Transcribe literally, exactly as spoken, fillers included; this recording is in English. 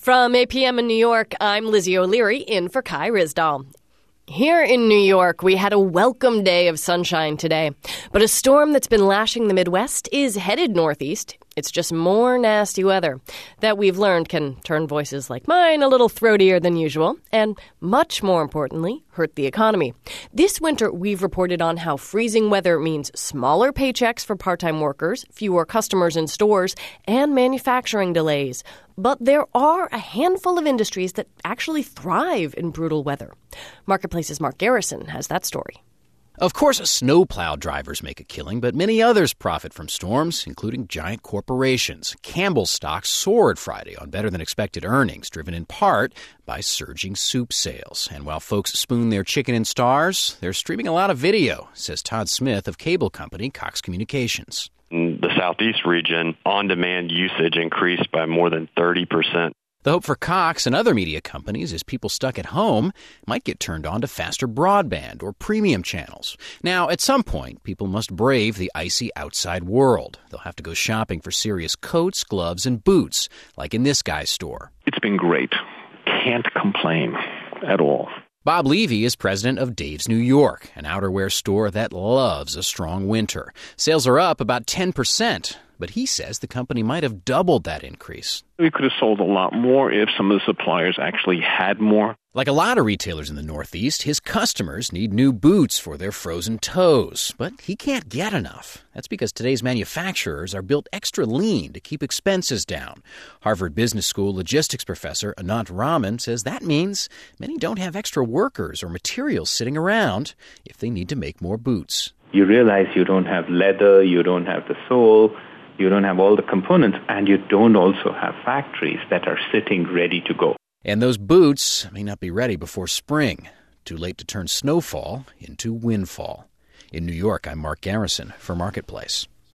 From eight p.m. in New York, I'm Lizzie O'Leary, in for Kai Ryssdal. Here in New York, we had a welcome day of sunshine today. But a storm that's been lashing the Midwest is headed northeast. It's just more nasty weather that we've learned can turn voices like mine a little throatier than usual and, much more importantly, hurt the economy. This winter, we've reported on how freezing weather means smaller paychecks for part-time workers, fewer customers in stores, and manufacturing delays. But there are a handful of industries that actually thrive in brutal weather. Marketplace's Mark Garrison has that story. Of course, snowplow drivers make a killing, but many others profit from storms, including giant corporations. Campbell's stock soared Friday on better-than-expected earnings, driven in part by surging soup sales. And while folks spoon their chicken and stars, they're streaming a lot of video, says Todd Smith of cable company Cox Communications. In the Southeast region, on-demand usage increased by more than thirty percent. The hope for Cox and other media companies is people stuck at home might get turned on to faster broadband or premium channels. Now, at some point, people must brave the icy outside world. They'll have to go shopping for serious coats, gloves, and boots, like in this guy's store. It's been great. Can't complain at all. Bob Levy is president of Dave's New York, an outerwear store that loves a strong winter. Sales are up about ten percent. But he says the company might have doubled that increase. We could have sold a lot more if some of the suppliers actually had more. Like a lot of retailers in the Northeast, his customers need new boots for their frozen toes. But he can't get enough. That's because today's manufacturers are built extra lean to keep expenses down. Harvard Business School logistics professor Anant Raman says that means many don't have extra workers or materials sitting around if they need to make more boots. You realize you don't have leather, you don't have the sole, you don't have all the components, and you don't also have factories that are sitting ready to go. And those boots may not be ready before spring. Too late to turn snowfall into windfall. In New York, I'm Mark Garrison for Marketplace.